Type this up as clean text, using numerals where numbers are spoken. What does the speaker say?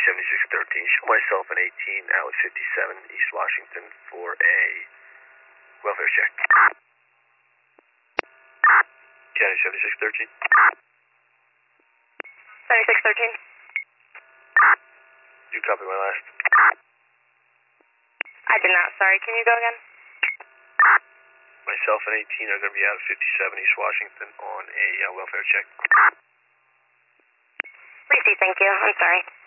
7613. Show myself an 18 out of 57 East Washington for a welfare check. County 7613. 7613. You copy my last? I did not. Sorry. Can you go again? Myself and 18 are going to be out of 57 East Washington on a welfare check. Receipt, thank you. I'm sorry.